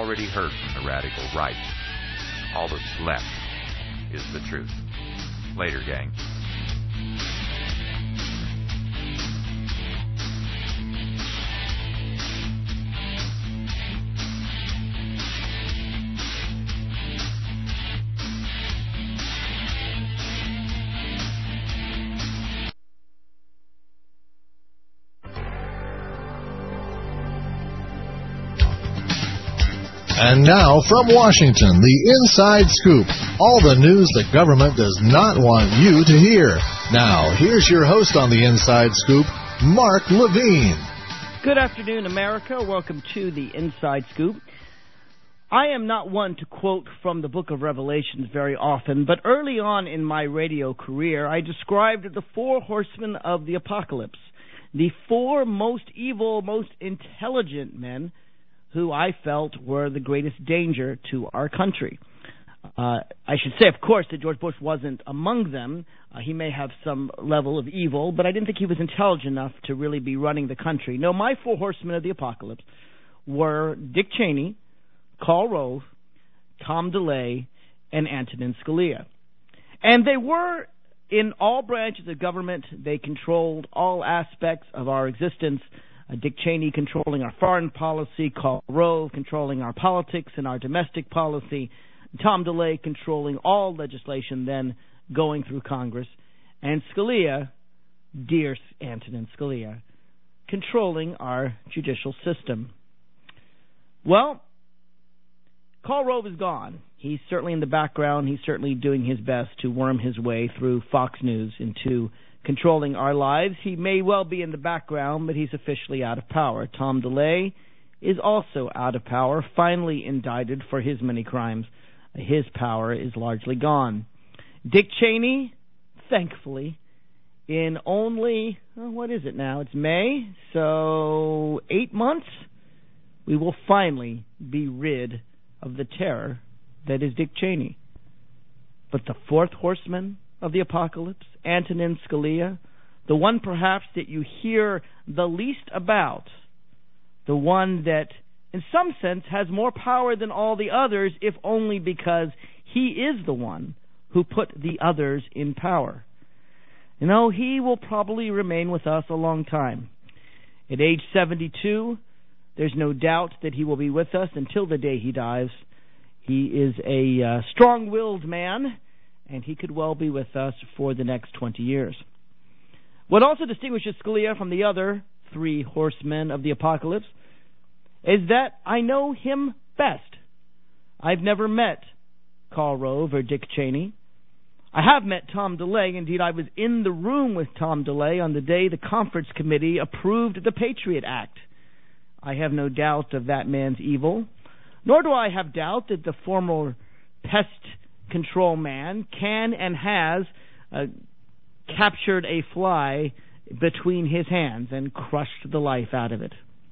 already heard from the radical right. All that's left is the truth. Later, gang. And now, from Washington, the Inside Scoop. All the news the government does not want you to hear. Now, here's your host on the Inside Scoop, Mark Levine. Good afternoon, America. Welcome to the Inside Scoop. I am not one to quote from the book of Revelations very often, but early on in my radio career, I described the four horsemen of the apocalypse, the four most evil, most intelligent men who I felt were the greatest danger to our country. I should say, of course, that George Bush wasn't among them. He may have some level of evil, but I didn't think he was intelligent enough to really be running the country. No, my four horsemen of the apocalypse were Dick Cheney, Karl Rove, Tom DeLay, and Antonin Scalia. And they were in all branches of government. They controlled all aspects of our existence. Dick Cheney controlling our foreign policy, Karl Rove controlling our politics and our domestic policy, Tom DeLay controlling all legislation then going through Congress, and Scalia, dear Antonin Scalia, controlling our judicial system. Well, Karl Rove is gone. He's certainly in the background. He's certainly doing his best to worm his way through Fox News into controlling our lives. He may well be in the background, but he's officially out of power. Tom DeLay is also out of power, finally indicted for his many crimes. His power is largely gone. Dick Cheney, thankfully, in only, what is it now? It's May, so 8 months, we will finally be rid of the terror that is Dick Cheney. But the fourth horseman of the apocalypse, Antonin Scalia, the one perhaps that you hear the least about, the one that in some sense has more power than all the others, if only because he is the one who put the others in power. You know, he will probably remain with us a long time. At age 72, there's no doubt that he will be with us until the day he dies. He is a strong-willed man, and he could well be with us for the next 20 years. What also distinguishes Scalia from the other three horsemen of the apocalypse is that I know him best. I've never met Karl Rove or Dick Cheney. I have met Tom DeLay. Indeed, I was in the room with Tom DeLay on the day the conference committee approved the Patriot Act. I have no doubt of that man's evil, nor do I have doubt that the former pest control man can and has captured a fly between his hands and crushed the life out of it.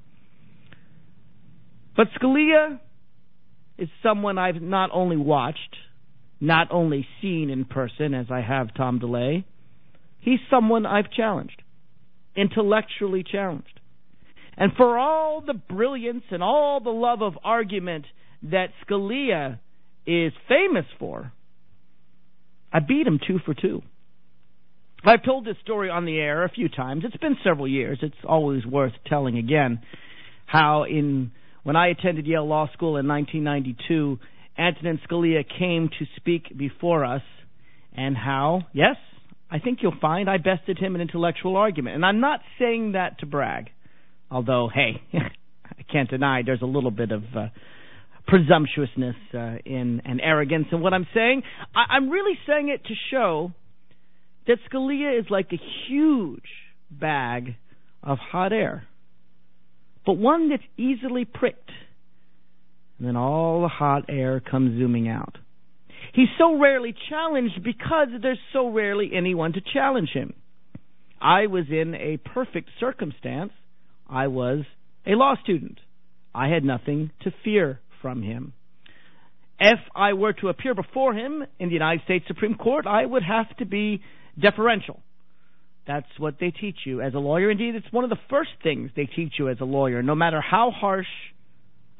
But Scalia is someone I've not only watched, not only seen in person as I have Tom DeLay, he's someone I've challenged, intellectually challenged. And for all the brilliance and all the love of argument that Scalia is famous for, I beat him 2 for 2. I've told this story on the air a few times. It's been several years. It's always worth telling again how when I attended Yale Law School in 1992, Antonin Scalia came to speak before us, and how, yes, I think you'll find I bested him in intellectual argument. And I'm not saying that to brag, although, hey, I can't deny there's a little bit of presumptuousness and arrogance in what I'm saying. I'm really saying it to show that Scalia is like a huge bag of hot air, but one that's easily pricked, and then all the hot air comes zooming out. He's so rarely challenged because there's so rarely anyone to challenge him. I was in a perfect circumstance. I was a law student. I had nothing to fear from him. If I were to appear before him in the United States Supreme Court, I would have to be deferential. That's what they teach you as a lawyer. Indeed, it's one of the first things they teach you as a lawyer. No matter how harsh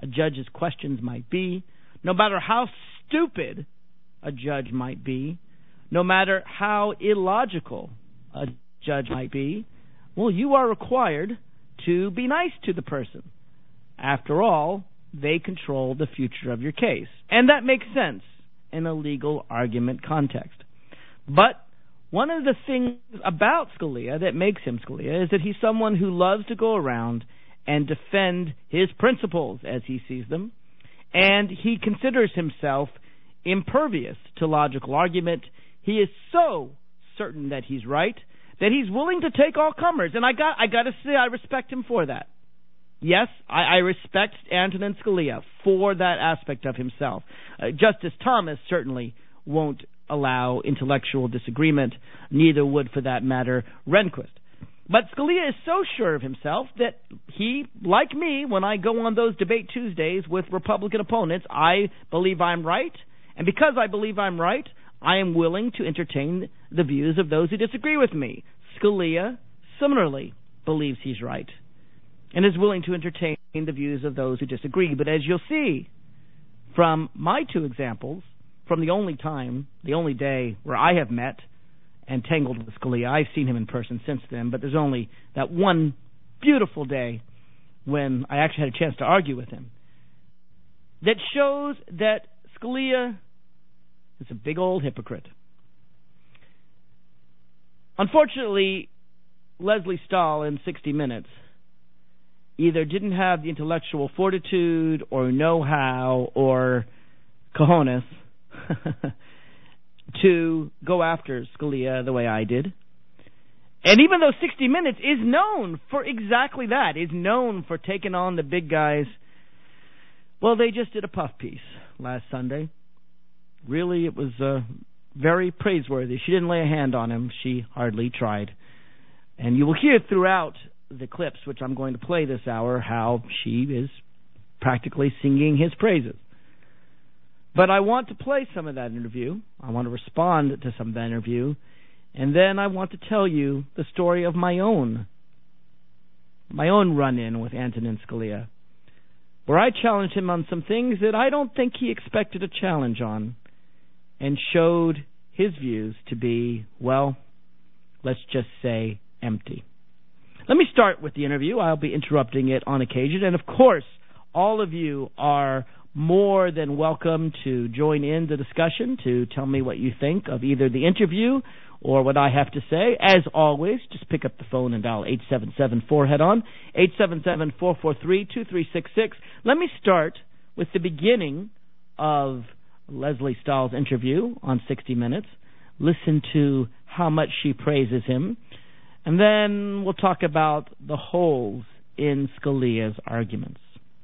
a judge's questions might be, no matter how stupid a judge might be, no matter how illogical a judge might be, well, you are required to be nice to the person. After all, they control the future of your case. And that makes sense in a legal argument context. But one of the things about Scalia that makes him Scalia is that he's someone who loves to go around and defend his principles as he sees them, and he considers himself impervious to logical argument. He is so certain that he's right that he's willing to take all comers, and I got to say I respect him for that. Yes, I respect Antonin Scalia for that aspect of himself. Justice Thomas certainly won't allow intellectual disagreement, neither would, for that matter, Rehnquist. But Scalia is so sure of himself that he, like me, when I go on those debate Tuesdays with Republican opponents, I believe I'm right, and because I believe I'm right, I am willing to entertain the views of those who disagree with me. Scalia similarly believes he's right and is willing to entertain the views of those who disagree. But as you'll see from my two examples, from the only day where I have met and tangled with Scalia, I've seen him in person since then, but there's only that one beautiful day when I actually had a chance to argue with him, that shows that Scalia is a big old hypocrite. Unfortunately, Leslie Stahl in 60 Minutes either didn't have the intellectual fortitude or know-how or cojones to go after Scalia the way I did. And even though 60 Minutes is known for exactly that, is known for taking on the big guys, well, they just did a puff piece last Sunday. Really, it was very praiseworthy. She didn't lay a hand on him. She hardly tried. And you will hear throughout the clips, which I'm going to play this hour, how she is practically singing his praises. But I want to play some of that interview. I want to respond to some of that interview. And then I want to tell you the story of my own run-in with Antonin Scalia, where I challenged him on some things that I don't think he expected a challenge on, and showed his views to be, well, let's just say, empty. Let me start with the interview. I'll be interrupting it on occasion. And, of course, all of you are more than welcome to join in the discussion, to tell me what you think of either the interview or what I have to say. As always, just pick up the phone and dial 877-4-HEAD-ON, 877-443-2366. Let me start with the beginning of Leslie Stahl's interview on 60 Minutes. Listen to how much she praises him. And then we'll talk about the holes in Scalia's arguments.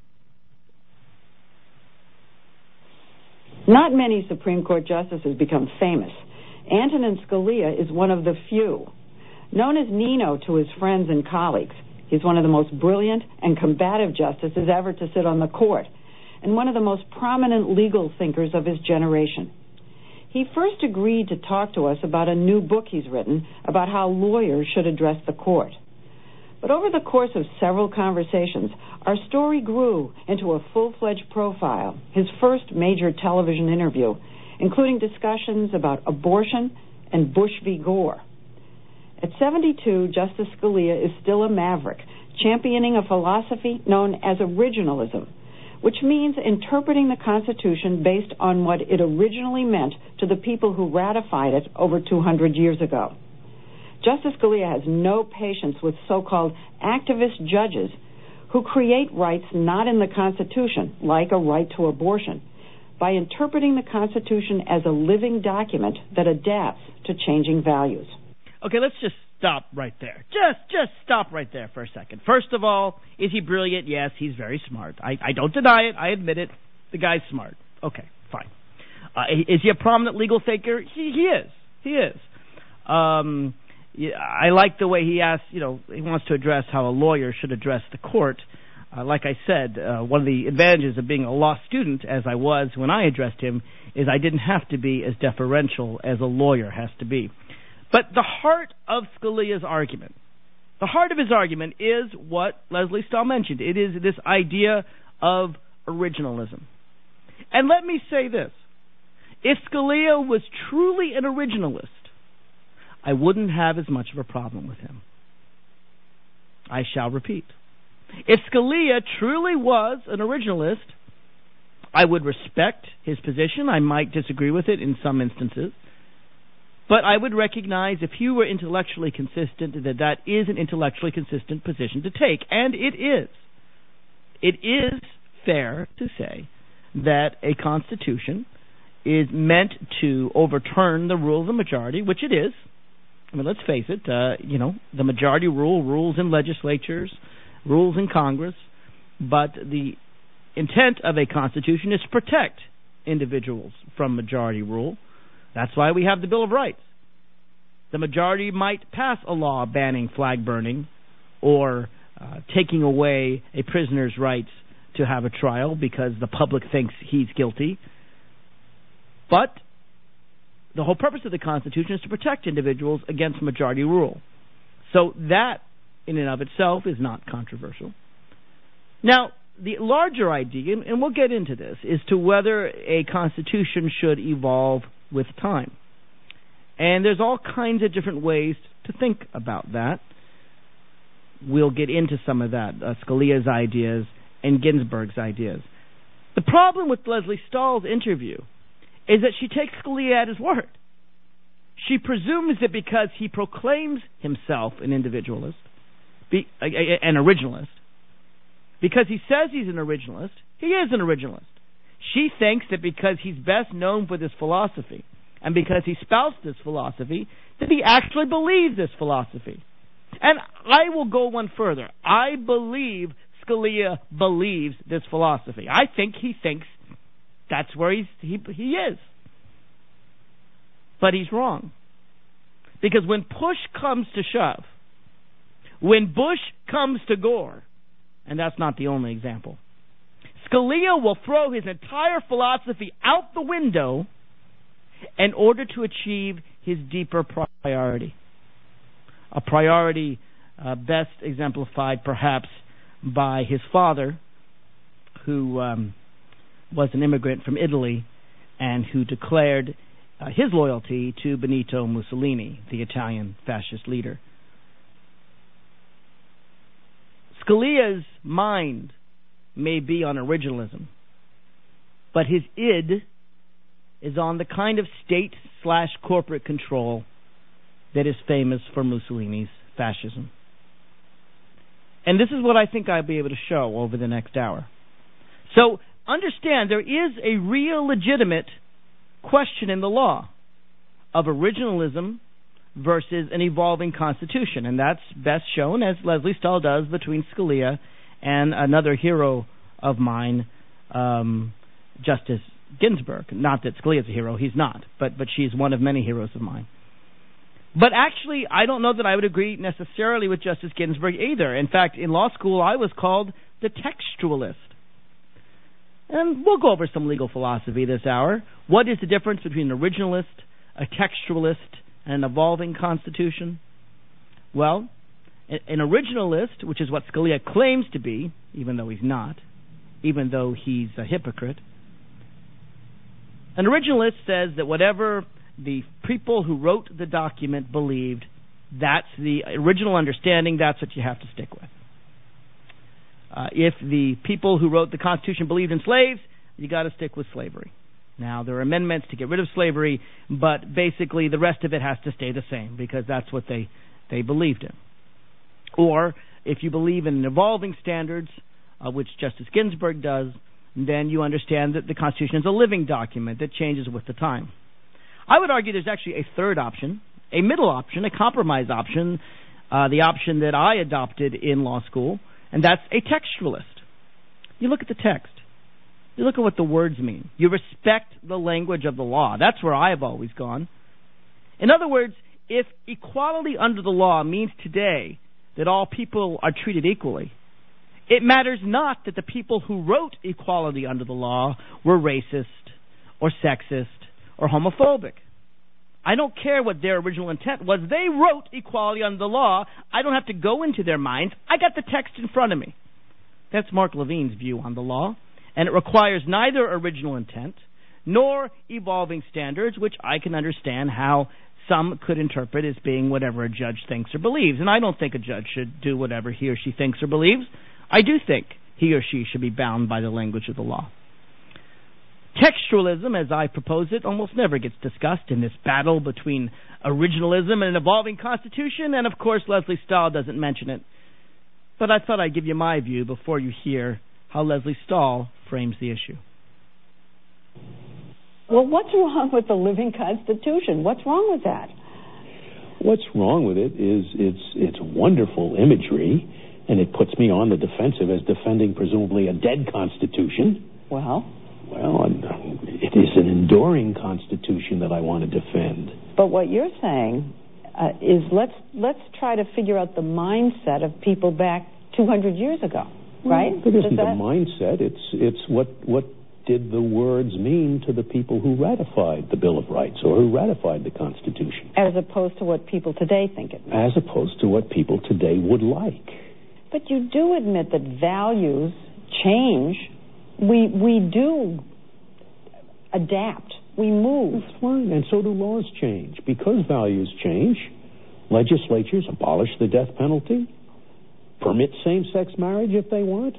Not many Supreme Court justices become famous. Antonin Scalia is one of the few. Known as Nino to his friends and colleagues, he's one of the most brilliant and combative justices ever to sit on the court, and one of the most prominent legal thinkers of his generation. He first agreed to talk to us about a new book he's written about how lawyers should address the court. But over the course of several conversations, our story grew into a full-fledged profile, his first major television interview, including discussions about abortion and Bush v. Gore. At 72, Justice Scalia is still a maverick, championing a philosophy known as originalism, which means interpreting the Constitution based on what it originally meant to the people who ratified it over 200 years ago. Justice Scalia has no patience with so-called activist judges who create rights not in the Constitution, like a right to abortion, by interpreting the Constitution as a living document that adapts to changing values. Okay, let's just stop right there. Just stop right there for a second. First of all, is he brilliant? Yes, he's very smart. I don't deny it. I admit it. The guy's smart. Okay, fine. Is he a prominent legal thinker? He is. He is. I like the way he asks, he wants to address how a lawyer should address the court. Like I said, one of the advantages of being a law student, as I was when I addressed him, is I didn't have to be as deferential as a lawyer has to be. But the heart of Scalia's argument, the heart of his argument is what Leslie Stahl mentioned. It is this idea of originalism. And let me say this. If Scalia was truly an originalist, I wouldn't have as much of a problem with him. I shall repeat. If Scalia truly was an originalist, I would respect his position. I might disagree with it in some instances. But I would recognize if he were intellectually consistent that that is an intellectually consistent position to take. And it is. It is fair to say that a constitution is meant to overturn the rule of the majority, which it is. I mean, let's face it, the majority rule rules in legislatures, rules in Congress, but the intent of a constitution is to protect individuals from majority rule. That's why we have the Bill of Rights. The majority might pass a law banning flag burning or taking away a prisoner's rights to have a trial because the public thinks he's guilty. But the whole purpose of the Constitution is to protect individuals against majority rule. So that, in and of itself, is not controversial. Now, the larger idea, and we'll get into this, is to whether a Constitution should evolve with time. And there's all kinds of different ways to think about that. We'll get into some of that, Scalia's ideas and Ginsburg's ideas. The problem with Lesley Stahl's interview is that she takes Scalia at his word. She presumes that because he proclaims himself an individualist, an originalist, because he says he's an originalist, he is an originalist. She thinks that because he's best known for this philosophy, and because he spouts this philosophy, that he actually believes this philosophy. And I will go one further. I believe Scalia believes this philosophy. I think he thinks that's where he is. But he's wrong. Because when push comes to shove, when Bush comes to Gore, and that's not the only example, Scalia will throw his entire philosophy out the window in order to achieve his deeper priority. A priority best exemplified perhaps by his father, who was an immigrant from Italy and who declared his loyalty to Benito Mussolini, the Italian fascist leader. Scalia's mind may be on originalism, but his id is on the kind of state/corporate control that is famous for Mussolini's fascism. And this is what I think I'll be able to show over the next hour. So understand, there is a real legitimate question in the law of originalism versus an evolving constitution, and that's best shown, as Lesley Stahl does, between Scalia and another hero of mine, Justice Ginsburg. Not that Scalia's a hero, he's not, but she's one of many heroes of mine. But actually, I don't know that I would agree necessarily with Justice Ginsburg either. In fact, in law school, I was called the textualist. And we'll go over some legal philosophy this hour. What is the difference between an originalist, a textualist, and an evolving constitution? Well, an originalist, which is what Scalia claims to be, even though he's not, even though he's a hypocrite, an originalist says that whatever the people who wrote the document believed, that's the original understanding, that's what you have to stick with. If the people who wrote the Constitution believed in slaves, you got to stick with slavery. Now, there are amendments to get rid of slavery, but basically the rest of it has to stay the same because that's what they believed in. Or, if you believe in evolving standards, which Justice Ginsburg does, then you understand that the Constitution is a living document that changes with the time. I would argue there's actually a third option, a middle option, a compromise option, the option that I adopted in law school, and that's a textualist. You look at the text. You look at what the words mean. You respect the language of the law. That's where I have always gone. In other words, if equality under the law means today that all people are treated equally, it matters not that the people who wrote equality under the law were racist or sexist or homophobic. I don't care what their original intent was. They wrote equality under the law. I don't have to go into their minds. I got the text in front of me. That's Mark Levine's view on the law. and it requires neither original intent nor evolving standards, which I can understand how some could interpret as being whatever a judge thinks or believes. And I don't think a judge should do whatever he or she thinks or believes. I do think he or she should be bound by the language of the law. Textualism, as I propose it, almost never gets discussed in this battle between originalism and an evolving constitution, and of course Leslie Stahl doesn't mention it. But I thought I'd give you my view before you hear how Leslie Stahl frames the issue. Well, what's wrong with the living Constitution? What's wrong with that? What's wrong with it is it's wonderful imagery, and it puts me on the defensive as defending presumably a dead Constitution. Well, it is an enduring Constitution that I want to defend. But what you're saying is let's try to figure out the mindset of people back 200 years ago, right? It isn't the mindset. It's what did the words mean to the people who ratified the Bill of Rights or who ratified the Constitution? As opposed to what people today think it means. As opposed to what people today would like. But you do admit that values change. We do adapt. We move. That's fine. And so do laws change. Because values change, legislatures abolish the death penalty, permit same-sex marriage if they want,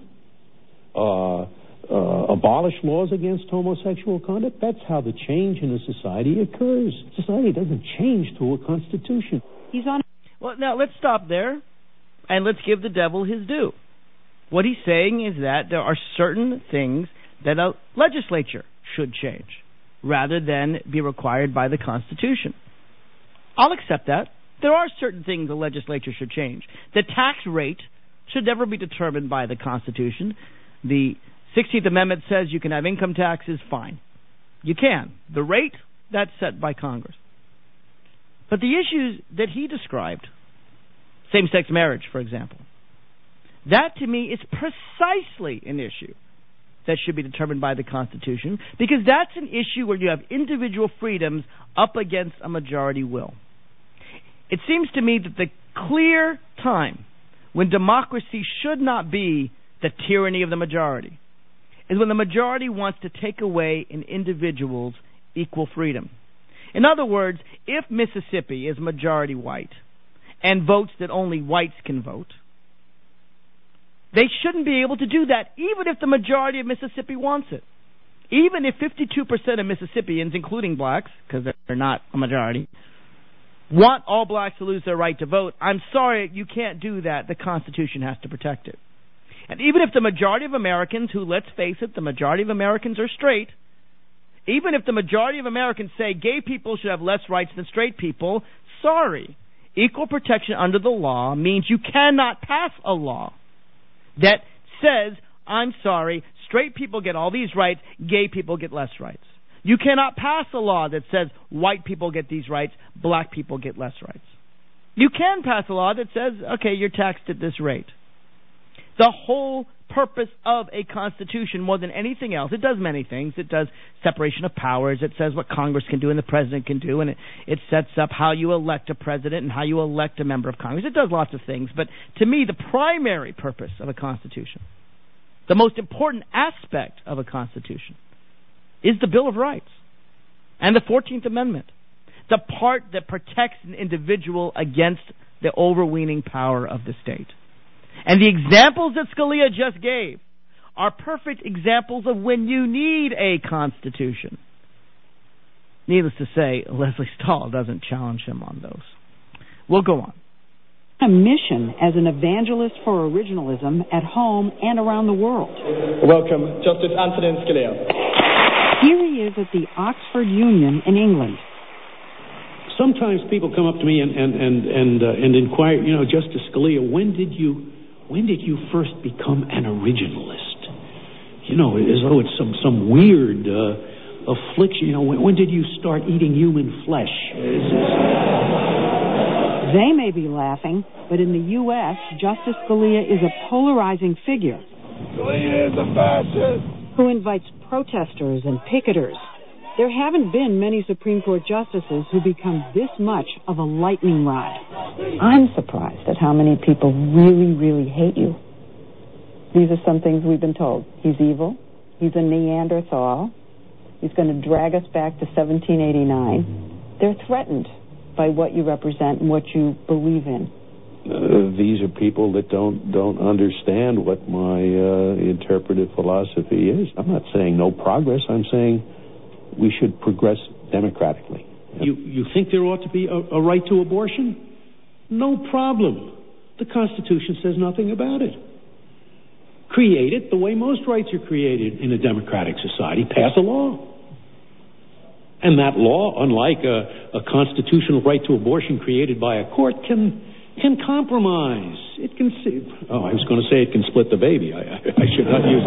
abolish laws against homosexual conduct. That's how the change in a society occurs. Society doesn't change through a constitution. Well, now let's stop there and let's give the devil his due. What he's saying is that there are certain things that a legislature should change rather than be required by the Constitution. I'll accept that. There are certain things the legislature should change. The tax rate should never be determined by the Constitution. The 16th Amendment says you can have income taxes, fine. You can. The rate, that's set by Congress. But the issues that he described, same-sex marriage, for example, that to me is precisely an issue that should be determined by the Constitution, because that's an issue where you have individual freedoms up against a majority will. It seems to me that the clear time when democracy should not be the tyranny of the majority is when the majority wants to take away an individual's equal freedom. In other words, if Mississippi is majority white and votes that only whites can vote, they shouldn't be able to do that, even if the majority of Mississippi wants it. Even if 52% of Mississippians, including blacks, because they're not a majority, want all blacks to lose their right to vote, I'm sorry, you can't do that. The Constitution has to protect it. And even if the majority of Americans, who, let's face it, the majority of Americans are straight, even if the majority of Americans say gay people should have less rights than straight people, sorry, equal protection under the law means you cannot pass a law that says, I'm sorry, straight people get all these rights, gay people get less rights. You cannot pass a law that says white people get these rights, black people get less rights. You can pass a law that says, okay, you're taxed at this rate. The whole purpose of a constitution, more than anything else, it does many things. It does separation of powers. It says what Congress can do and the president can do, and it sets up how you elect a president and how you elect a member of Congress. It does lots of things, but to me, the primary purpose of a constitution, the most important aspect of a constitution, is the Bill of Rights and the 14th Amendment, the part that protects an individual against the overweening power of the state. And the examples that Scalia just gave are perfect examples of when you need a constitution. Needless to say, Leslie Stahl doesn't challenge him on those. We'll go on. A mission as an evangelist for originalism at home and around the world. Welcome, Justice Antonin Scalia. Here he is at the Oxford Union in England. Sometimes people come up to me and inquire, Justice Scalia, when did you first become an originalist? As though it's some weird affliction. When did you start eating human flesh? They may be laughing, but in the U.S., Justice Scalia is a polarizing figure. Scalia is a fascist. Who invites protesters and picketers. There haven't been many Supreme Court justices who become this much of a lightning rod. I'm surprised at how many people really, really hate you. These are some things we've been told. He's evil. He's a Neanderthal. He's going to drag us back to 1789. They're threatened by what you represent and what you believe in. These are people that don't understand what my interpretive philosophy is. I'm not saying no progress. I'm saying we should progress democratically. You think there ought to be a right to abortion? No problem. The Constitution says nothing about it. Create it the way most rights are created in a democratic society. Pass a law. And that law, unlike a constitutional right to abortion created by a court, can compromise. It can. I was going to say it can split the baby. I should not use.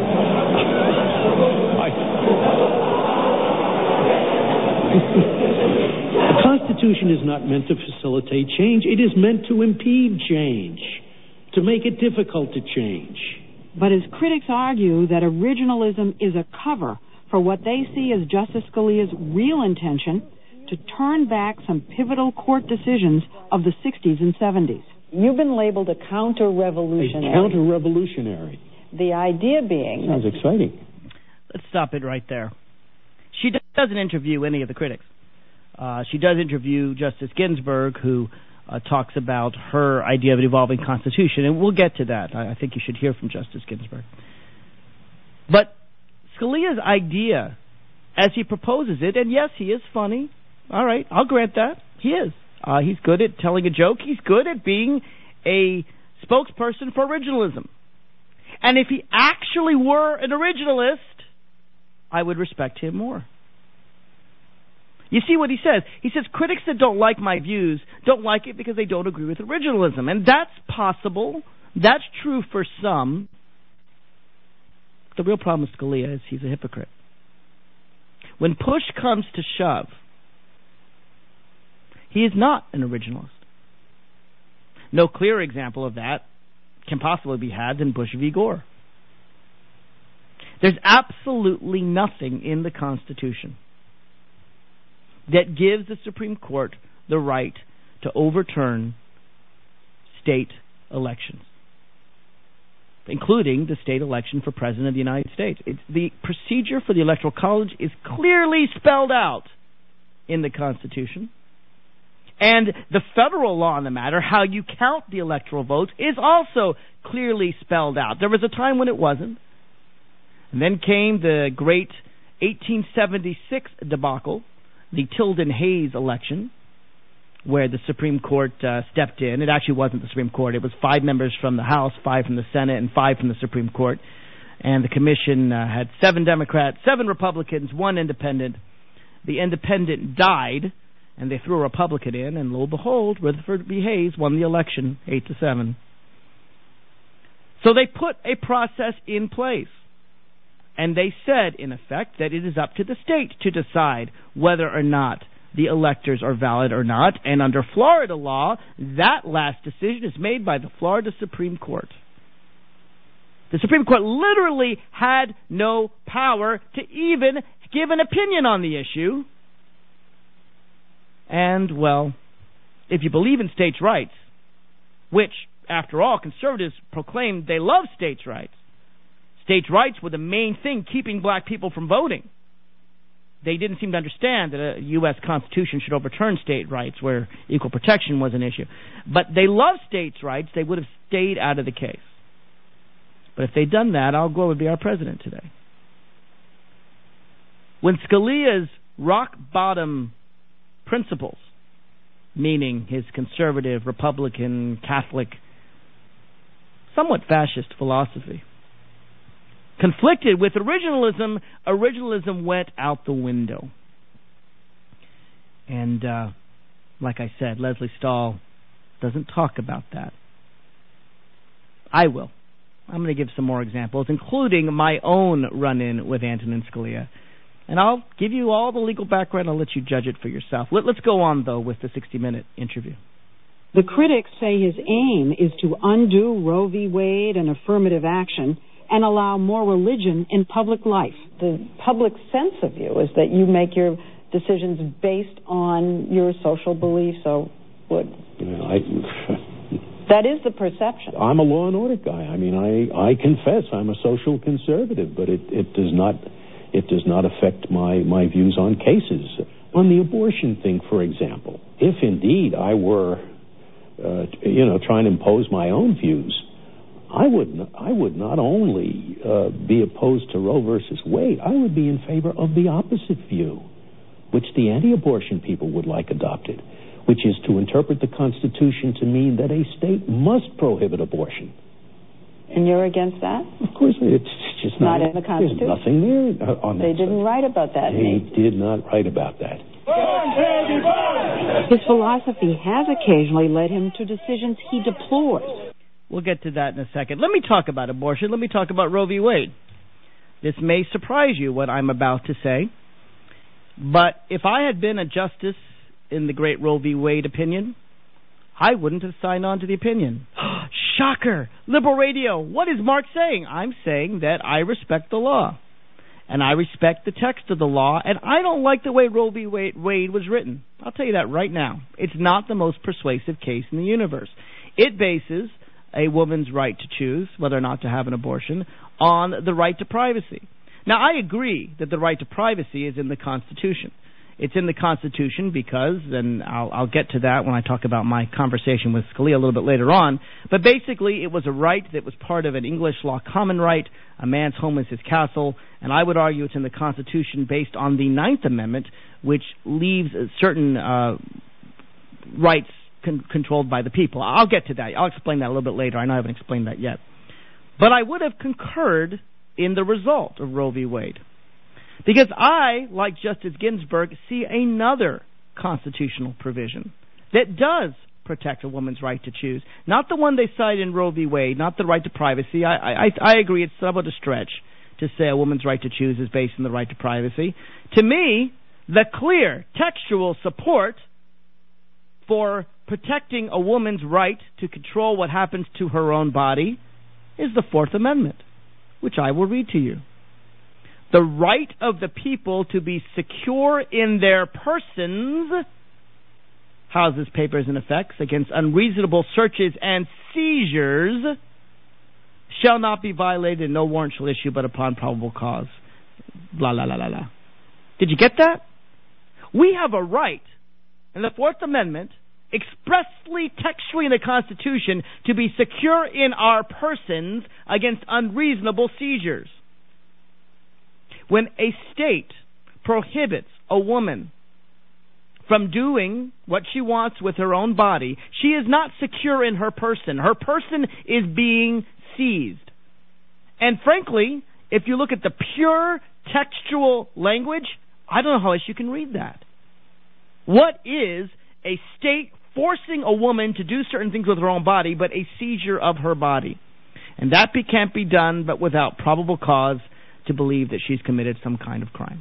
The Constitution is not meant to facilitate change. It is meant to impede change, to make it difficult to change. But as critics argue that originalism is a cover for what they see as Justice Scalia's real intention to turn back some pivotal court decisions of the 60s and 70s. You've been labeled a counter-revolutionary. A counter-revolutionary. The idea being... Sounds exciting. Let's stop it right there. She doesn't interview any of the critics. She does interview Justice Ginsburg, who talks about her idea of an evolving Constitution, and we'll get to that. I think you should hear from Justice Ginsburg. But Scalia's idea, as he proposes it, and yes, he is funny. All right, I'll grant that. He is. He's good at telling a joke. He's good at being a spokesperson for originalism. And if he actually were an originalist, I would respect him more. You see what he says? He says critics that don't like my views don't like it because they don't agree with originalism. And that's possible. That's true for some. The real problem with Scalia is he's a hypocrite. When push comes to shove, he is not an originalist. No clearer example of that can possibly be had than Bush v. Gore. There's absolutely nothing in the Constitution that gives the Supreme Court the right to overturn state elections, including the state election for President of the United States. The procedure for the Electoral College is clearly spelled out in the Constitution. And the federal law on the matter, how you count the electoral votes, is also clearly spelled out. There was a time when it wasn't. And then came the great 1876 debacle, the Tilden Hayes election, where the Supreme Court stepped in. It actually wasn't the Supreme Court. It was 5 members from the House, 5 from the Senate, and 5 from the Supreme Court. And the commission had 7 Democrats, 7 Republicans, 1 independent. The independent died, and they threw a Republican in, and lo and behold, Rutherford B. Hayes won the election 8-7. So they put a process in place. And they said, in effect, that it is up to the state to decide whether or not the electors are valid or not. And under Florida law, that last decision is made by the Florida Supreme Court. The Supreme Court literally had no power to even give an opinion on the issue. And, well, if you believe in states' rights, which, after all, conservatives proclaim they love states' rights, states' rights were the main thing keeping black people from voting. They didn't seem to understand that a U.S. Constitution should overturn state rights where equal protection was an issue. But they love states' rights. They would have stayed out of the case. But if they'd done that, Al Gore would be our president today. When Scalia's rock-bottom principles, meaning his conservative, Republican, Catholic, somewhat fascist philosophy, conflicted with originalism, originalism went out the window. And like I said, Leslie Stahl doesn't talk about that. I will. I'm going to give some more examples, including my own run-in with Antonin Scalia. And I'll give you all the legal background. I'll let you judge it for yourself. Let's go on, though, with the 60-minute interview. The critics say his aim is to undo Roe v. Wade and affirmative action and allow more religion in public life. The public sense of you is that you make your decisions based on your social beliefs. So, what? That is the perception. I'm a law and order guy. I mean, I confess I'm a social conservative, but it does not affect my views on cases. On the abortion thing, for example, if indeed I were, trying to impose my own views, I would not only be opposed to Roe versus Wade, I would be in favor of the opposite view, which the anti-abortion people would like adopted, which is to interpret the Constitution to mean that a state must prohibit abortion. And you're against that? Of course, it's just not in the Constitution. There's nothing there on that. They didn't write about that. They did not write about that. His philosophy has occasionally led him to decisions he deplores. We'll get to that in a second. Let me talk about abortion. Let me talk about Roe v. Wade. This may surprise you, what I'm about to say, but if I had been a justice in the great Roe v. Wade opinion, I wouldn't have signed on to the opinion. Shocker! Liberal radio, what is Mark saying? I'm saying that I respect the law, and I respect the text of the law, and I don't like the way Roe v. Wade was written. I'll tell you that right now. It's not the most persuasive case in the universe. It bases a woman's right to choose whether or not to have an abortion on the right to privacy. Now, I agree that the right to privacy is in the Constitution. It's in the Constitution because, and I'll get to that when I talk about my conversation with Scalia a little bit later on, but basically it was a right that was part of an English law common right. A man's home is his castle, and I would argue it's in the Constitution based on the Ninth Amendment, which leaves certain rights controlled by the people. I'll get to that. I'll explain that a little bit later. I know I haven't explained that yet. But I would have concurred in the result of Roe v. Wade, because I, like Justice Ginsburg, see another constitutional provision that does protect a woman's right to choose. Not the one they cite in Roe v. Wade, not the right to privacy. I agree it's somewhat a stretch to say a woman's right to choose is based on the right to privacy. To me, the clear textual support for protecting a woman's right to control what happens to her own body is the Fourth Amendment, which I will read to you. The right of the people to be secure in their persons, houses, papers, and effects against unreasonable searches and seizures shall not be violated, and no warrant shall issue but upon probable cause. Blah, blah, blah, blah, blah. Did you get that? We have a right in the Fourth Amendment, expressly textually in the Constitution, to be secure in our persons against unreasonable seizures. When a state prohibits a woman from doing what she wants with her own body, she is not secure in her person. Her person is being seized. And frankly, if you look at the pure textual language, I don't know how else you can read that. What is a state forcing a woman to do certain things with her own body, but a seizure of her body? And that can't be done but without probable cause to believe that she's committed some kind of crime.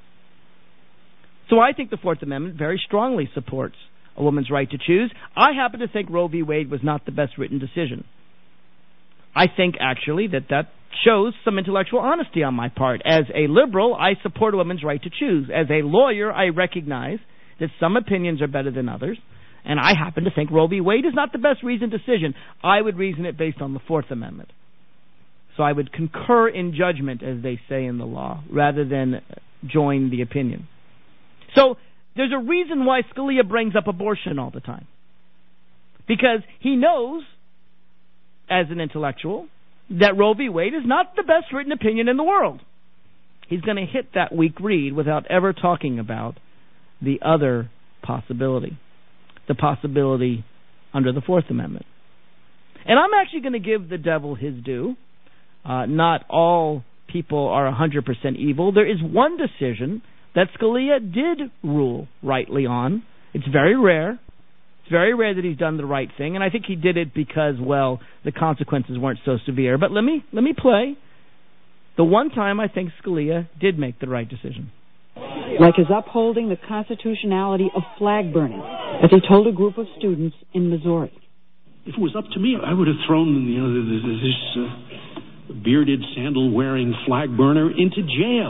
So I think the Fourth Amendment very strongly supports a woman's right to choose. I happen to think Roe v. Wade was not the best written decision. I think, actually, that shows some intellectual honesty on my part. As a liberal, I support a woman's right to choose. As a lawyer, I recognize that some opinions are better than others, and I happen to think Roe v. Wade is not the best reasoned decision. I would reason it based on the Fourth Amendment. So I would concur in judgment, as they say in the law, rather than join the opinion. So there's a reason why Scalia brings up abortion all the time. Because he knows, as an intellectual, that Roe v. Wade is not the best written opinion in the world. He's going to hit that weak reed without ever talking about the other possibility, the possibility under the Fourth Amendment. And I'm actually going to give the devil his due. Not all people are 100% evil. There is one decision that Scalia did rule rightly on. It's very rare. It's very rare that he's done the right thing, and I think he did it because, well, the consequences weren't so severe. But let me play the one time I think Scalia did make the right decision. Like his upholding the constitutionality of flag burning, as he told a group of students in Missouri. If it was up to me, I would have thrown this bearded, sandal-wearing flag burner into jail.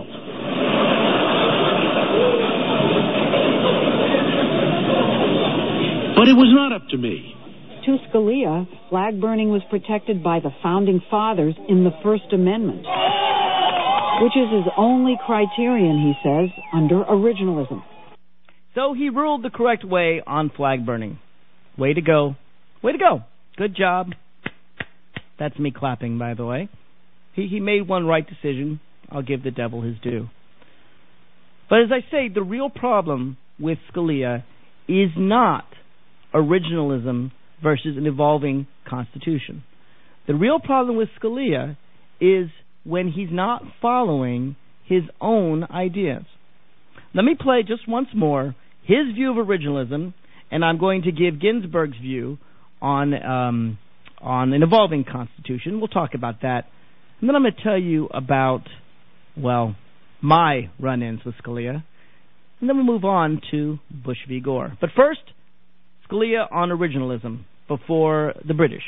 But it was not up to me. To Scalia, flag burning was protected by the Founding Fathers in the First Amendment, which is his only criterion, he says, under originalism. So he ruled the correct way on flag burning. Way to go. Way to go. Good job. That's me clapping, by the way. He made one right decision. I'll give the devil his due. But as I say, the real problem with Scalia is not originalism versus an evolving constitution. The real problem with Scalia is when he's not following his own ideas. Let me play just once more his view of originalism, and I'm going to give Ginsburg's view on an evolving constitution. We'll talk about that. And then I'm going to tell you about, well, my run-ins with Scalia. And then we'll move on to Bush v. Gore. But first, Scalia on originalism before the British.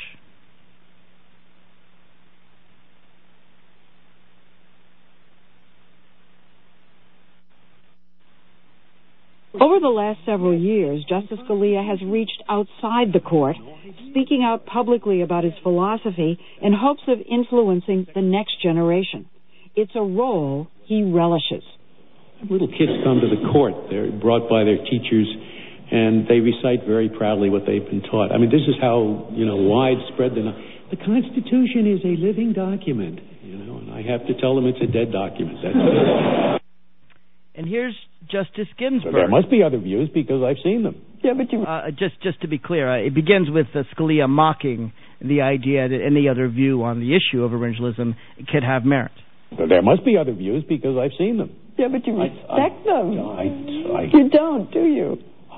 Over the last several years, Justice Scalia has reached outside the court, speaking out publicly about his philosophy in hopes of influencing the next generation. It's a role he relishes. Little kids come to the court. They're brought by their teachers, and they recite very proudly what they've been taught. I mean, this is how, widespread the Constitution is a living document, and I have to tell them it's a dead document. That's And here's Justice Ginsburg. There must be other views because I've seen them. Yeah, but you... Just to be clear, it begins with Scalia mocking the idea that any other view on the issue of originalism could have merit. There must be other views because I've seen them. Yeah, but you respect them. You don't, do you?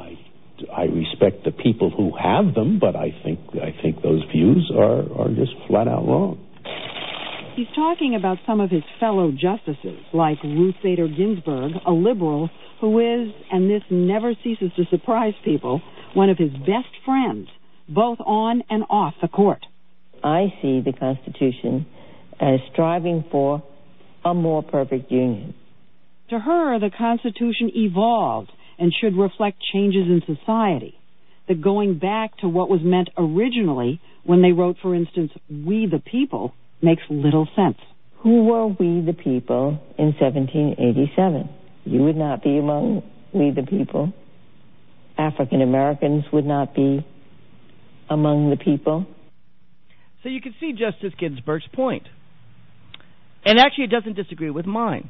I respect the people who have them, but I think those views are just flat out wrong. He's talking about some of his fellow justices, like Ruth Bader Ginsburg, a liberal who is, and this never ceases to surprise people, one of his best friends, both on and off the court. I see the Constitution as striving for a more perfect union. To her, the Constitution evolved and should reflect changes in society. That going back to what was meant originally when they wrote, for instance, "We the People," makes little sense. Who were we the people in 1787? You would not be among we the people. African Americans would not be among the people. So you can see Justice Ginsburg's point. And actually it doesn't disagree with mine.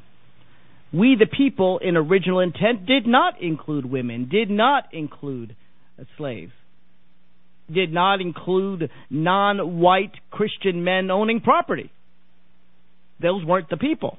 We the people in original intent did not include women, did not include slaves, did not include non-white Christian men owning property. Those weren't the people.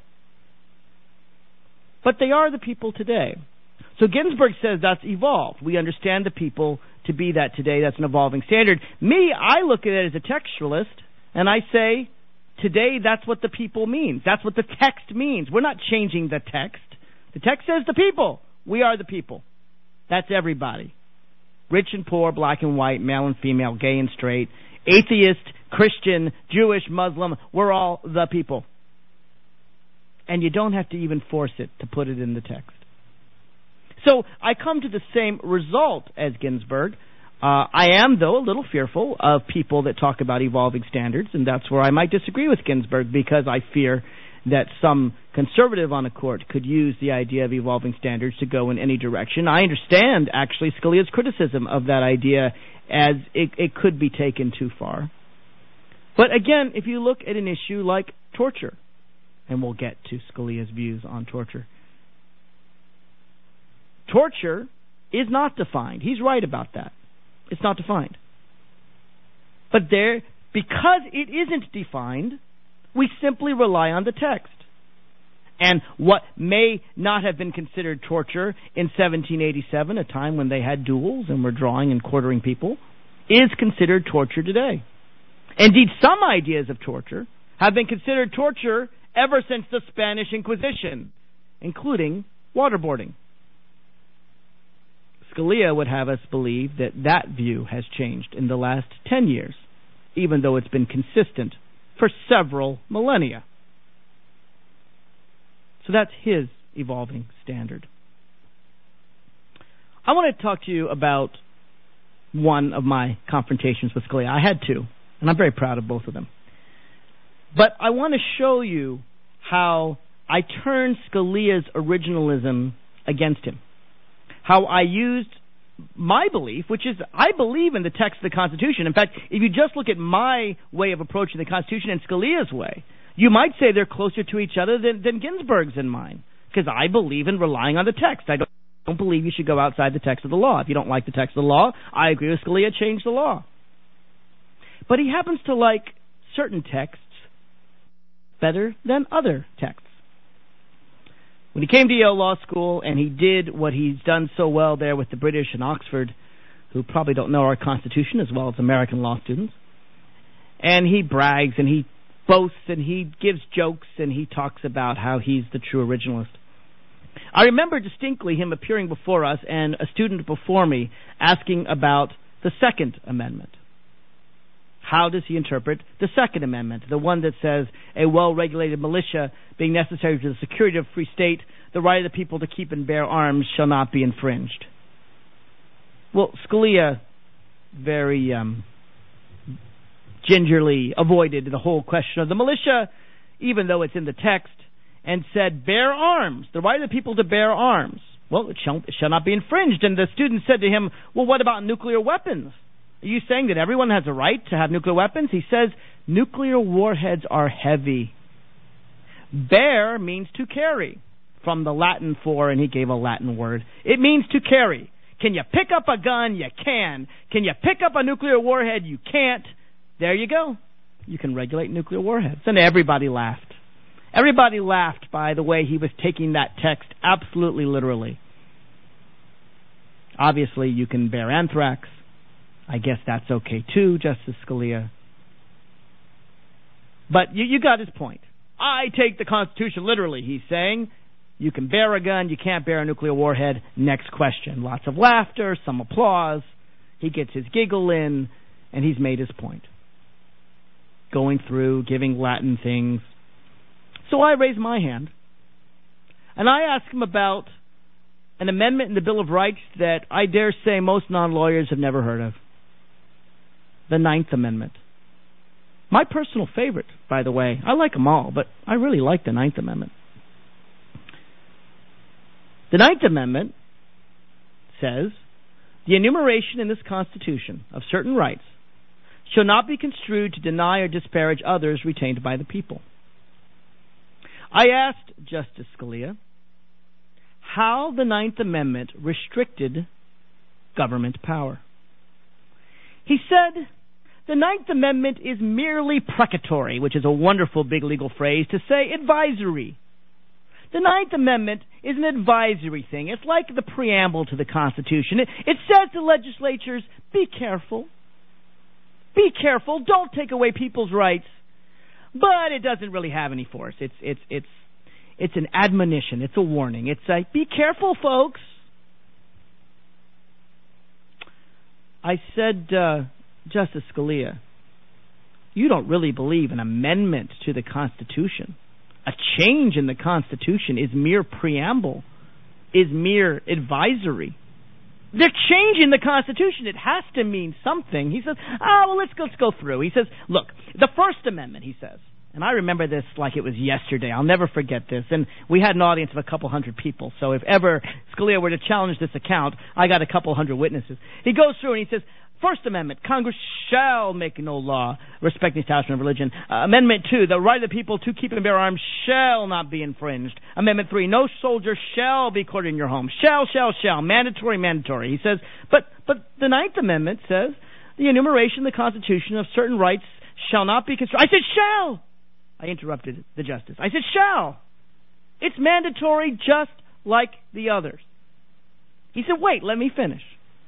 But they are the people today. So Ginsburg says that's evolved. We understand the people to be that today. That's an evolving standard. Me, I look at it as a textualist, and I say, today that's what the people means. That's what the text means. We're not changing the text. The text says the people. We are the people. That's everybody. Rich and poor, black and white, male and female, gay and straight, atheist, Christian, Jewish, Muslim, we're all the people. And you don't have to even force it to put it in the text. So I come to the same result as Ginsburg. I am, though, a little fearful of people that talk about evolving standards, and that's where I might disagree with Ginsburg, because I fear that some conservative on the court could use the idea of evolving standards to go in any direction. I understand, actually, Scalia's criticism of that idea as it could be taken too far. But again, if you look at an issue like torture, and we'll get to Scalia's views on torture, torture is not defined. He's right about that. It's not defined. But because it isn't defined, we simply rely on the text. And what may not have been considered torture in 1787, a time when they had duels and were drawing and quartering people, is considered torture today. Indeed, some ideas of torture have been considered torture ever since the Spanish Inquisition, including waterboarding. Scalia would have us believe that that view has changed in the last 10 years, even though it's been consistent for several millennia. So that's his evolving standard. I want to talk to you about one of my confrontations with Scalia. I had two, and I'm very proud of both of them. But I want to show you how I turned Scalia's originalism against him. How I used my belief, which is I believe in the text of the Constitution. In fact, if you just look at my way of approaching the Constitution and Scalia's way, you might say they're closer to each other than Ginsburg's and mine, because I believe in relying on the text. I don't believe you should go outside the text of the law. If you don't like the text of the law, I agree with Scalia, change the law. But he happens to like certain texts better than other texts. When he came to Yale Law School and he did what he's done so well there with the British in Oxford, who probably don't know our Constitution as well as American law students, and he brags and he boasts and he gives jokes and he talks about how he's the true originalist. I remember distinctly him appearing before us and a student before me asking about the Second Amendment. How does he interpret the Second Amendment, the one that says a well-regulated militia being necessary to the security of a free state, the right of the people to keep and bear arms shall not be infringed? Well, Scalia very gingerly avoided the whole question of the militia, even though it's in the text, and said, bear arms, the right of the people to bear arms. Well, it shall not be infringed. And the student said to him, well, what about nuclear weapons? Are you saying that everyone has a right to have nuclear weapons? He says, nuclear warheads are heavy. Bear means to carry, from the Latin for, and he gave a Latin word. It means to carry. Can you pick up a gun? You can. Can you pick up a nuclear warhead? You can't. There you go. You can regulate nuclear warheads. And everybody laughed. Everybody laughed by the way he was taking that text absolutely literally. Obviously, you can bear anthrax. I guess that's okay too, Justice Scalia. But you got his point. I take the Constitution literally, he's saying. You can bear a gun, you can't bear a nuclear warhead. Next question. Lots of laughter, some applause. He gets his giggle in, and he's made his point. Going through, giving Latin things. So I raise my hand, and I ask him about an amendment in the Bill of Rights that I dare say most non-lawyers have never heard of. The Ninth Amendment. My personal favorite, by the way. I like them all, but I really like the Ninth Amendment. The Ninth Amendment says, the enumeration in this Constitution of certain rights shall not be construed to deny or disparage others retained by the people. I asked Justice Scalia how the Ninth Amendment restricted government power. He said, the Ninth Amendment is merely precatory, which is a wonderful big legal phrase to say advisory. The Ninth Amendment is an advisory thing. It's like the preamble to the Constitution. It says to legislatures, be careful. Be careful. Don't take away people's rights. But it doesn't really have any force. It's an admonition. It's a warning. It's like, be careful, folks. I said, Justice Scalia, you don't really believe an amendment to the Constitution. A change in the Constitution is mere preamble, is mere advisory. They're changing the Constitution. It has to mean something. He says, let's go through. He says, look, the First Amendment, he says, and I remember this like it was yesterday. I'll never forget this. And we had an audience of a couple hundred people. So if ever Scalia were to challenge this account, I got a couple hundred witnesses. He goes through and he says, First Amendment, Congress shall make no law respecting the establishment of religion. Amendment 2, the right of the people to keep and bear arms shall not be infringed. Amendment 3, no soldier shall be quartered in your home. Shall. Mandatory. He says, but the Ninth Amendment says the enumeration in the Constitution of certain rights shall not be construed. I said shall. I interrupted the justice. I said shall. It's mandatory just like the others. He said, wait, let me finish.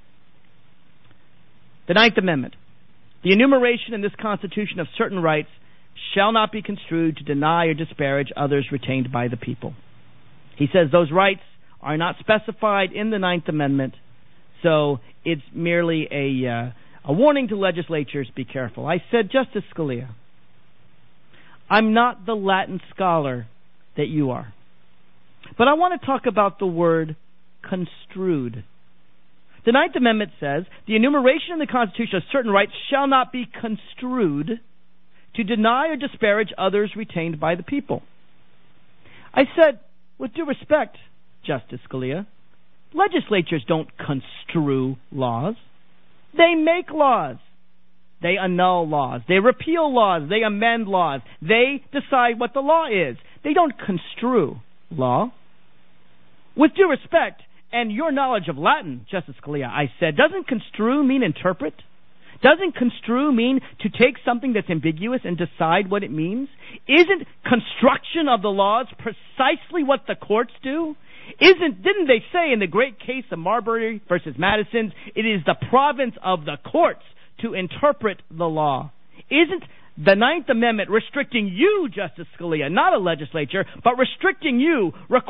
The Ninth Amendment. The enumeration in this Constitution of certain rights shall not be construed to deny or disparage others retained by the people. He says those rights are not specified in the Ninth Amendment, so it's merely a warning to legislatures, be careful. I said, Justice Scalia, I'm not the Latin scholar that you are, but I want to talk about the word construed. The Ninth Amendment says, the enumeration in the Constitution of certain rights shall not be construed to deny or disparage others retained by the people. I said, with due respect, Justice Scalia, legislatures don't construe laws. They make laws. They annul laws. They repeal laws. They amend laws. They decide what the law is. They don't construe law. With due respect, and your knowledge of Latin, Justice Scalia, I said, doesn't construe mean interpret? Doesn't construe mean to take something that's ambiguous and decide what it means? Isn't construction of the laws precisely what the courts do? Didn't they say in the great case of Marbury versus Madison, it is the province of the courts to interpret the law? Isn't the Ninth Amendment restricting you, Justice Scalia, not a legislature, but restricting you,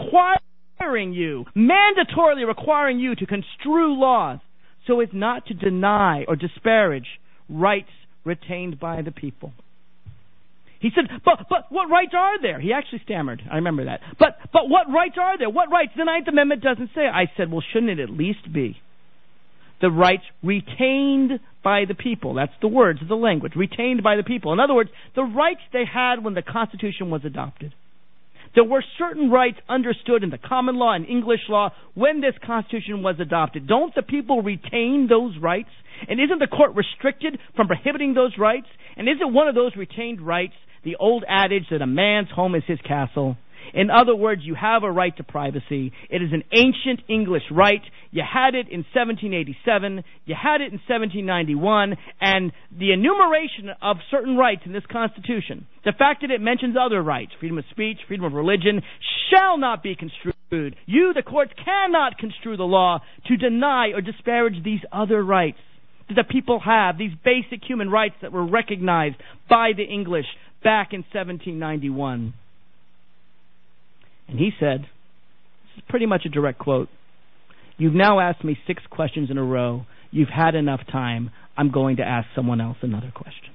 mandatorily requiring you to construe laws so as not to deny or disparage rights retained by the people? He said, but what rights are there? He actually stammered. I remember that. But what rights are there? What rights? The Ninth Amendment doesn't say. I said, well, shouldn't it at least be the rights retained by the people? That's the words of the language, retained by the people. In other words, the rights they had when the Constitution was adopted. There were certain rights understood in the common law and English law when this Constitution was adopted. Don't the people retain those rights? And isn't the court restricted from prohibiting those rights? And isn't one of those retained rights the old adage that a man's home is his castle? In other words, you have a right to privacy. It is an ancient English right. You had it in 1787. You had it in 1791. And the enumeration of certain rights in this Constitution, the fact that it mentions other rights, freedom of speech, freedom of religion, shall not be construed. You, the courts, cannot construe the law to deny or disparage these other rights that the people have, these basic human rights that were recognized by the English back in 1791. And he said, this is pretty much a direct quote, "You've now asked me 6 questions in a row. You've had enough time. I'm going to ask someone else another question."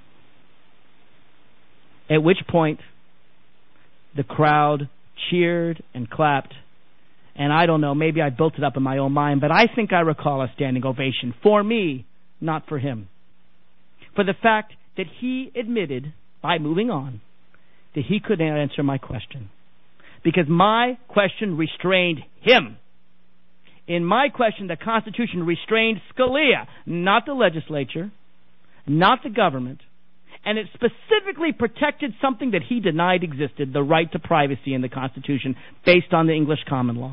At which point, the crowd cheered and clapped. And I don't know, maybe I built it up in my own mind, but I think I recall a standing ovation for me, not for him. For the fact that he admitted, by moving on, that he couldn't answer my question. Because my question restrained him. In my question, the Constitution restrained Scalia, not the legislature, not the government, and it specifically protected something that he denied existed, the right to privacy in the Constitution, based on the English common law.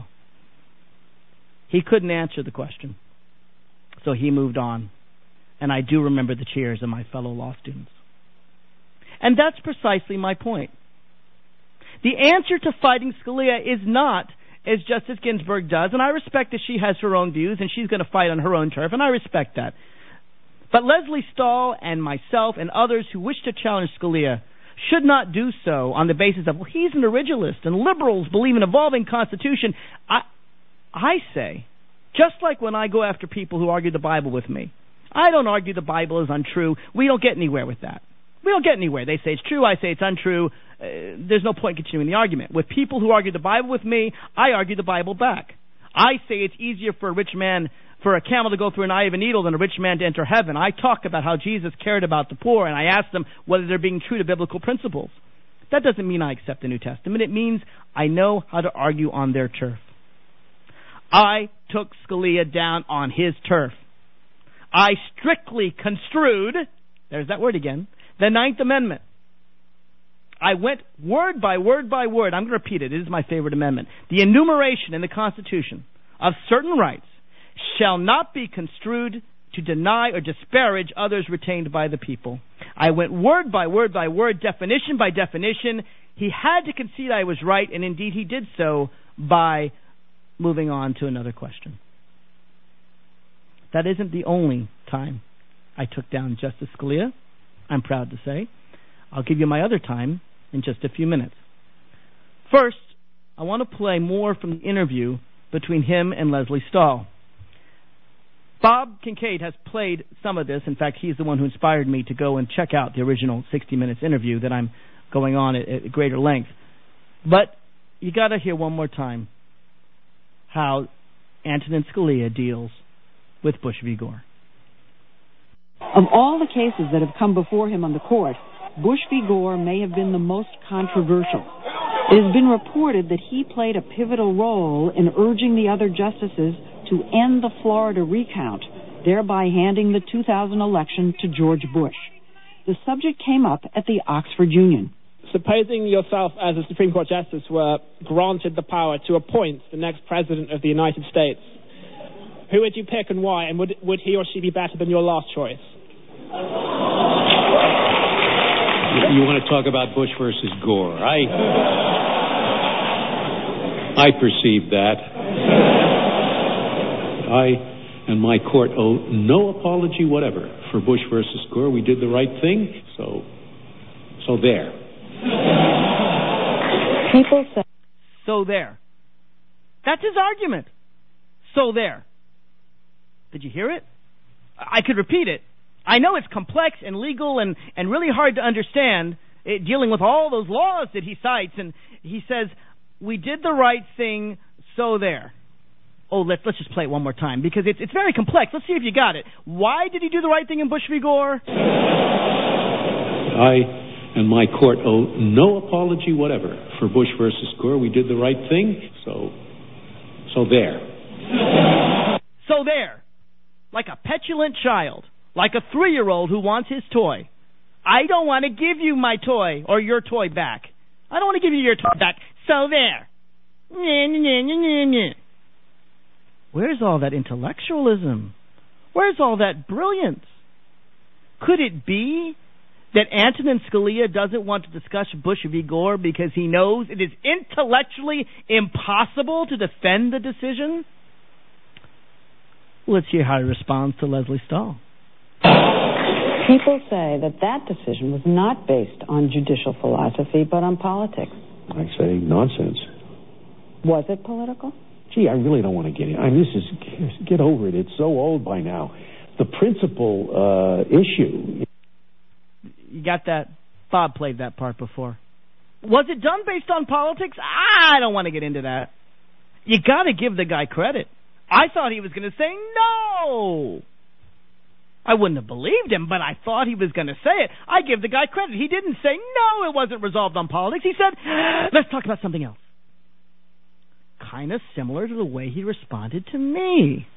He couldn't answer the question, so he moved on. And I do remember the cheers of my fellow law students. And that's precisely my point. The answer to fighting Scalia is not, as Justice Ginsburg does, and I respect that she has her own views and she's going to fight on her own turf, and I respect that. But Lesley Stahl and myself and others who wish to challenge Scalia should not do so on the basis of, well, he's an originalist and liberals believe in an evolving Constitution. I say, just like when I go after people who argue the Bible with me, I don't argue the Bible is untrue. We don't get anywhere with that. We don't get anywhere. They say it's true. I say it's untrue. There's no point continuing the argument. With people who argue the Bible with me, I argue the Bible back. I say it's easier for a camel to go through an eye of a needle than a rich man to enter heaven. I talk about how Jesus cared about the poor, and I ask them whether they're being true to biblical principles. That doesn't mean I accept the New Testament. It means I know how to argue on their turf. I took Scalia down on his turf. I strictly construed, there's that word again, the Ninth Amendment. I went word by word by word. I'm going to repeat it. It is my favorite amendment. The enumeration in the Constitution of certain rights shall not be construed to deny or disparage others retained by the people. I went word by word by word, definition by definition. He had to concede I was right, and indeed he did so by moving on to another question. That isn't the only time I took down Justice Scalia, I'm proud to say. I'll give you my other time in just a few minutes. First, I want to play more from the interview between him and Lesley Stahl. Bob Kincaid has played some of this. In fact, he's the one who inspired me to go and check out the original 60 Minutes interview that I'm going on at greater length. But you got to hear one more time how Antonin Scalia deals with Bush v. Gore. Of all the cases that have come before him on the court, Bush v. Gore may have been the most controversial. It has been reported that he played a pivotal role in urging the other justices to end the Florida recount, thereby handing the 2000 election to George Bush. The subject came up at the Oxford Union. Supposing yourself as a Supreme Court Justice were granted the power to appoint the next President of the United States, who would you pick and why? And would he or she be better than your last choice? You want to talk about Bush versus Gore? I perceive that. I and my court owe no apology whatever for Bush versus Gore. We did the right thing, so there. People say... So there. That's his argument. So there. Did you hear it? I could repeat it. I know it's complex and legal and really hard to understand, dealing with all those laws that he cites, and he says, we did the right thing, so there. Oh, let's just play it one more time, because it's very complex. Let's see if you got it. Why did he do the right thing in Bush v. Gore? I and my court owe no apology whatever for Bush versus Gore. We did the right thing, so there. So there. Like a petulant child. Like a 3-year-old who wants his toy. I don't want to give you my toy or your toy back. I don't want to give you your toy back. So there. Where's all that intellectualism? Where's all that brilliance? Could it be that Antonin Scalia doesn't want to discuss Bush v. Gore because he knows it is intellectually impossible to defend the decision? Let's hear how he responds to Lesley Stahl. People say that decision was not based on judicial philosophy, but on politics. I say nonsense. Was it political? Gee, I really don't want to get in. Get over it. It's so old by now. The principal issue. You got that? Bob played that part before. Was it done based on politics? I don't want to get into that. You got to give the guy credit. I thought he was going to say no. I wouldn't have believed him, but I thought he was going to say it. I give the guy credit. He didn't say no, it wasn't resolved on politics. He said, let's talk about something else. Kind of similar to the way he responded to me.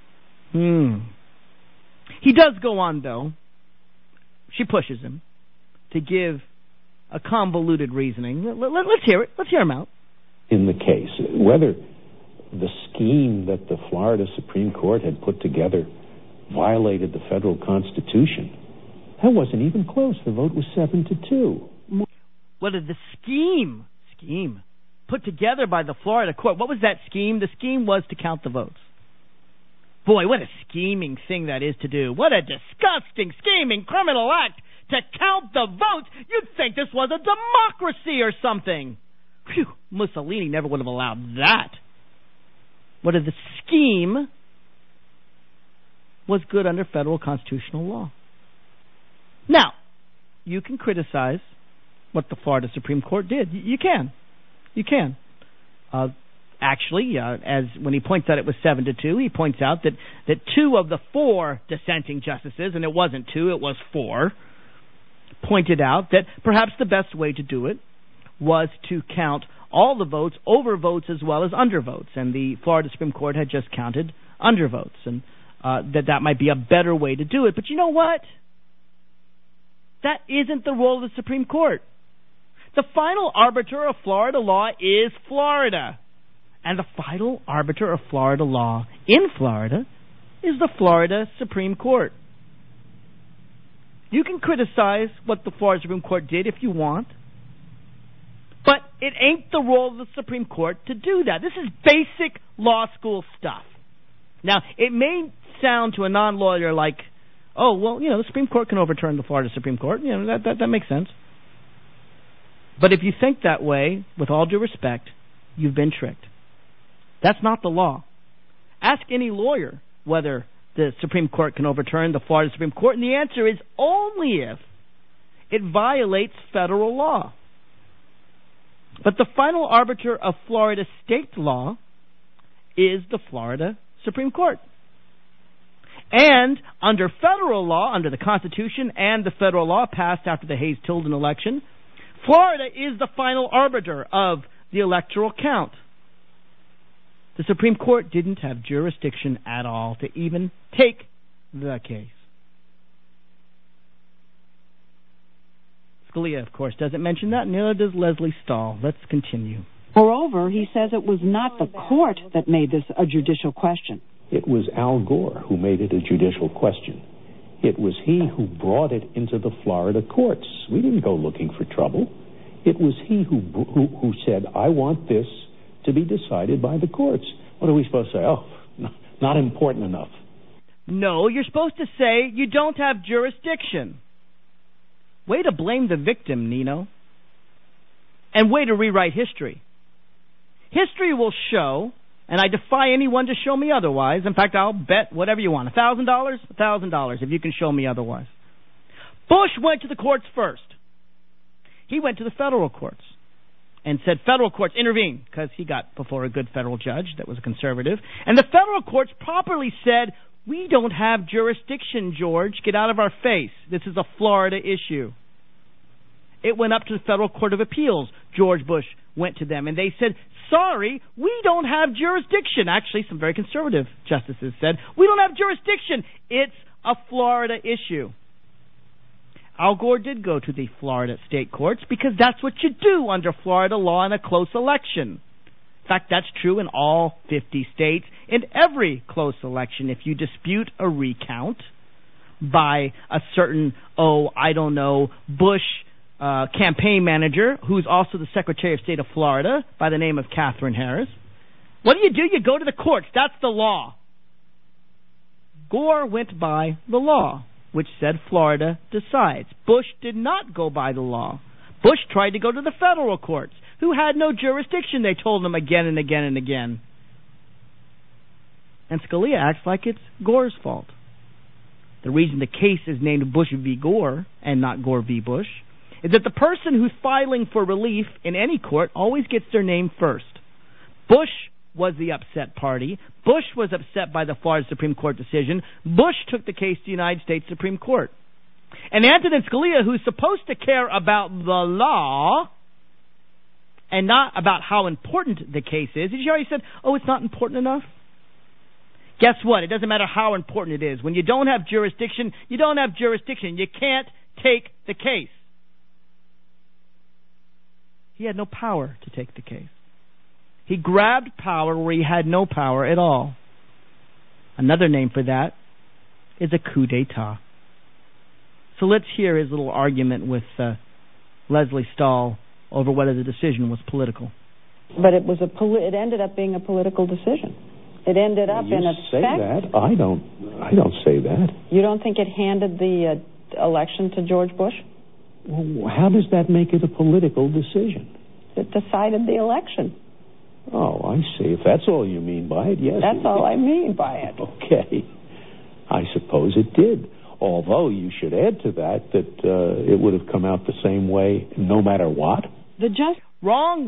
He does go on, though. She pushes him to give a convoluted reasoning. Let's hear it. Let's hear him out. In the case, whether the scheme that the Florida Supreme Court had put together violated the federal Constitution, that wasn't even close. The vote was 7-2. Whether the scheme put together by the Florida court, what was that scheme? The scheme was to count the votes. Boy, what a scheming thing that is to do. What a disgusting, scheming criminal act to count the votes. You'd think this was a democracy or something. Phew, Mussolini never would have allowed that. Whether the scheme was good under federal constitutional law. Now, you can criticize what the Florida Supreme Court did. You can. Actually, as when he points out it was 7-2, he points out that 2 of the 4 dissenting justices, and it wasn't 2, it was 4, pointed out that perhaps the best way to do it was to count all the votes, overvotes as well as undervotes, and the Florida Supreme Court had just counted undervotes, and that might be a better way to do it. But you know what? That isn't the role of the Supreme Court. The final arbiter of Florida law is Florida. And the final arbiter of Florida law in Florida is the Florida Supreme Court. You can criticize what the Florida Supreme Court did if you want, but it ain't the role of the Supreme Court to do that. This is basic law school stuff. Now, it may sound to a non-lawyer like, oh, well, the Supreme Court can overturn the Florida Supreme Court. That makes sense. But if you think that way, with all due respect, you've been tricked. That's not the law. Ask any lawyer whether the Supreme Court can overturn the Florida Supreme Court, and the answer is only if it violates federal law. But the final arbiter of Florida state law is the Florida Supreme Court. And under federal law, under the Constitution and the federal law passed after the Hayes-Tilden election, Florida is the final arbiter of the electoral count. The Supreme Court didn't have jurisdiction at all to even take the case. Scalia, of course, doesn't mention that, neither does Leslie Stahl. Let's continue. Moreover, he says it was not the court that made this a judicial question. It was Al Gore who made it a judicial question. It was he who brought it into the Florida courts. We didn't go looking for trouble. It was he who said, I want this to be decided by the courts. What are we supposed to say? Oh, not important enough. No, you're supposed to say you don't have jurisdiction. Way to blame the victim, Nino. And way to rewrite history. History will show, and I defy anyone to show me otherwise. In fact, I'll bet whatever you want. $1,000? $1,000 if you can show me otherwise. Bush went to the courts first. He went to the federal courts and said, federal courts, intervene, because he got before a good federal judge that was a conservative. And the federal courts properly said, we don't have jurisdiction, George. Get out of our face. This is a Florida issue. It went up to the Federal Court of Appeals. George Bush went to them, and they said, sorry, we don't have jurisdiction. Actually, some very conservative justices said, we don't have jurisdiction. It's a Florida issue. Al Gore did go to the Florida state courts because that's what you do under Florida law in a close election. In fact, that's true in all 50 states. In every close election, if you dispute a recount by a certain, Bush campaign manager, who's also the Secretary of State of Florida by the name of Katherine Harris, what do? You go to the courts. That's the law. Gore went by the law, which said Florida decides. Bush did not go by the law. Bush tried to go to the federal courts, who had no jurisdiction, they told him again and again and again. And Scalia acts like it's Gore's fault. The reason the case is named Bush v. Gore and not Gore v. Bush is that the person who's filing for relief in any court always gets their name first. Bush was the upset party. Bush was upset by the Florida Supreme Court decision. Bush took the case to the United States Supreme Court. And Antonin Scalia, who's supposed to care about the law and not about how important the case is, did you already said, it's not important enough? Guess what? It doesn't matter how important it is. When you don't have jurisdiction, you don't have jurisdiction. You can't take the case. He had no power to take the case. He grabbed power where he had no power at all. Another name for that is a coup d'etat. So let's hear his little argument with Leslie Stahl over whether the decision was political. But it ended up being a political decision. It ended up in effect. You say that. I don't say that. You don't think it handed the election to George Bush? Well, how does that make it a political decision? It decided the election. Oh, I see. If that's all you mean by it, yes. That's all I mean by it. Okay. I suppose it did. Although you should add to that it would have come out the same way no matter what. Wrong.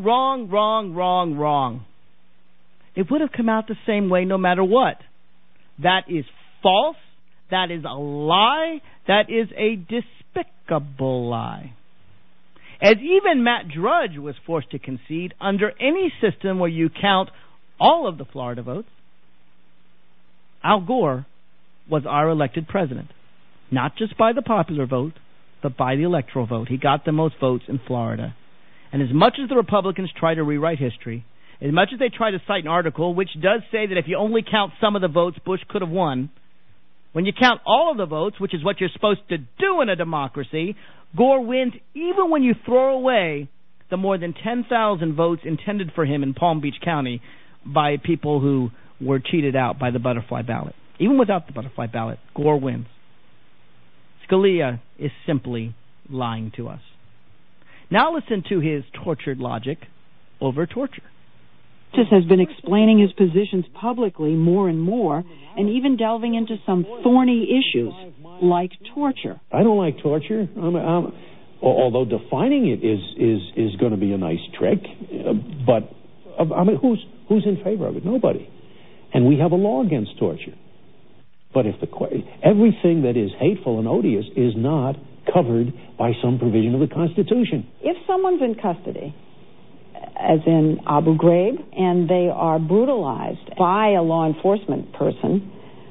It would have come out the same way no matter what. That is false. That is a lie. That is a despicable lie. As even Matt Drudge was forced to concede, under any system where you count all of the Florida votes, Al Gore was our elected president. Not just by the popular vote, but by the electoral vote. He got the most votes in Florida. And as much as the Republicans try to rewrite history, as much as they try to cite an article which does say that if you only count some of the votes, Bush could have won, when you count all of the votes, which is what you're supposed to do in a democracy, Gore wins even when you throw away the more than 10,000 votes intended for him in Palm Beach County by people who were cheated out by the butterfly ballot. Even without the butterfly ballot, Gore wins. Scalia is simply lying to us. Now listen to his tortured logic over torture. Justice has been explaining his positions publicly more and more, and even delving into some thorny issues like torture. I don't like torture. Although defining it is going to be a nice trick, but who's in favor of it? Nobody. And we have a law against torture. But if everything that is hateful and odious is not covered by some provision of the Constitution. If someone's in custody, as in Abu Ghraib, and they are brutalized by a law enforcement person,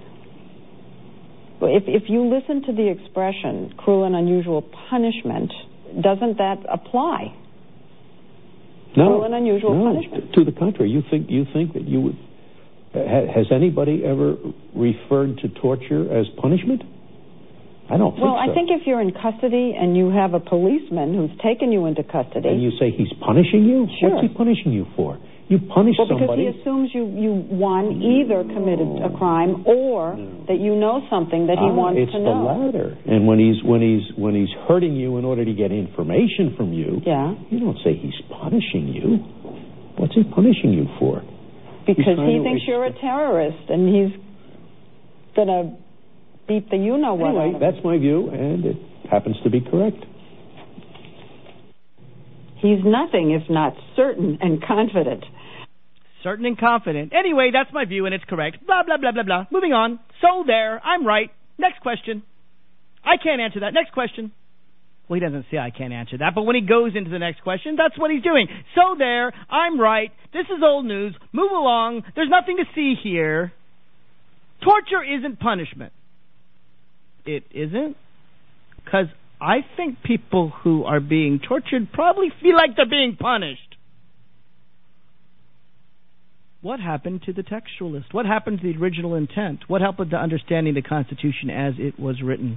if you listen to the expression cruel and unusual punishment, doesn't that apply? No, cruel and unusual punishment. To the contrary, you think that you would. Has anybody ever referred to torture as punishment? I don't think so. Well, I think if you're in custody and you have a policeman who's taken you into custody... And you say he's punishing you? Sure. What's he punishing you for? You punish somebody... Well, because he assumes you either committed a crime or that you know something that he wants to know. It's the latter. And when he's hurting you in order to get information from you, you don't say he's punishing you. What's he punishing you for? Because he thinks you're a terrorist and he's going to beat the you-know-what. Anyway, that's my view, and it happens to be correct. He's nothing if not certain and confident. Certain and confident. Anyway, that's my view, and it's correct. Blah, blah, blah, blah, blah. Moving on. So there, I'm right. Next question. I can't answer that. Next question. Well, he doesn't say I can't answer that, but when he goes into the next question, that's what he's doing. So there, I'm right. This is old news. Move along. There's nothing to see here. Torture isn't punishment. It isn't? Because I think people who are being tortured probably feel like they're being punished. What happened to the textualist? What happened to the original intent? What happened to understanding the Constitution as it was written?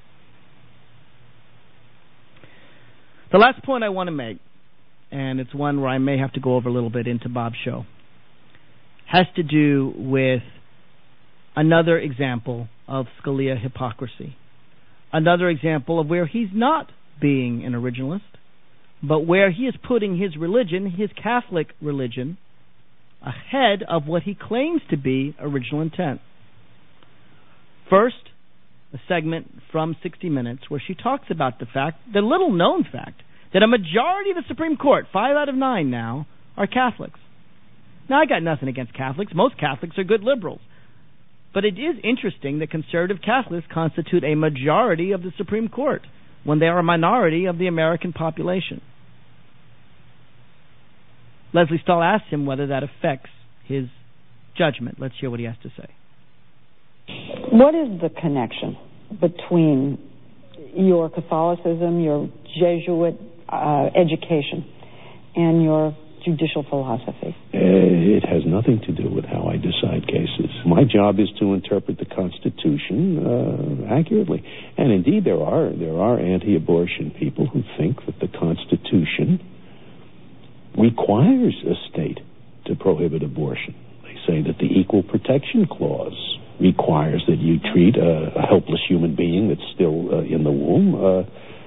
The last point I want to make, and it's one where I may have to go over a little bit into Bob's show, has to do with another example of Scalia hypocrisy. Another example of where he's not being an originalist, but where he is putting his religion, his Catholic religion, ahead of what he claims to be original intent. First, a segment from 60 Minutes where she talks about the little-known fact, that a majority of the Supreme Court, 5 out of 9 now, are Catholics. Now, I got nothing against Catholics. Most Catholics are good liberals. But it is interesting that conservative Catholics constitute a majority of the Supreme Court when they are a minority of the American population. Leslie Stahl asked him whether that affects his judgment. Let's hear what he has to say. What is the connection between your Catholicism, your Jesuit education, and your judicial philosophy? It has nothing to do with how I decide cases. My job is to interpret the Constitution accurately. And indeed, there are anti-abortion people who think that the Constitution requires a state to prohibit abortion. They say that the Equal Protection Clause requires that you treat a helpless human being that's still in the womb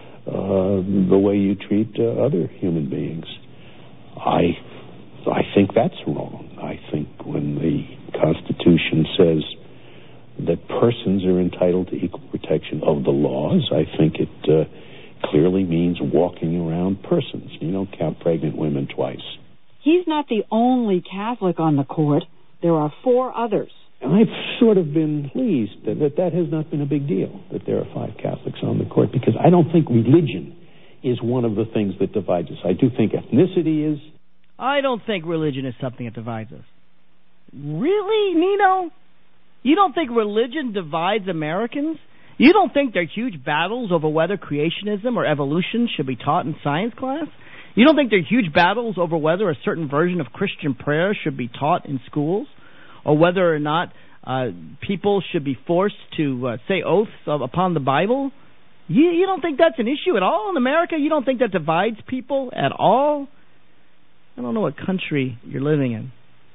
the way you treat other human beings. I think that's wrong. I think when the Constitution says that persons are entitled to equal protection of the laws, I think it clearly means walking around persons. You don't count pregnant women twice. He's not the only Catholic on the court. There are 4 others. I've sort of been pleased that has not been a big deal, that there are 5 Catholics on the court, because I don't think religion is one of the things that divides us. I do think ethnicity is. I don't think religion is something that divides us. Really, Nino? You don't think religion divides Americans? You don't think there are huge battles over whether creationism or evolution should be taught in science class? You don't think there are huge battles over whether a certain version of Christian prayer should be taught in schools? Or whether or not people should be forced to say oaths upon the Bible? You don't think that's an issue at all in America? You don't think that divides people at all? I don't know what country you're living in.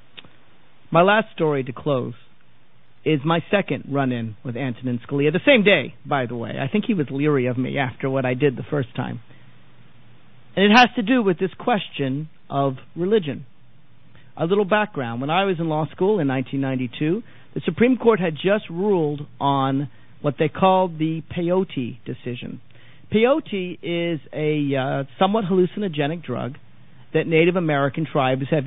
My last story to close is my second run-in with Antonin Scalia. The same day, by the way. I think he was leery of me after what I did the first time. And it has to do with this question of religion. A little background. When I was in law school in 1992, the Supreme Court had just ruled on what they called the peyote decision. Peyote is a somewhat hallucinogenic drug that Native American tribes have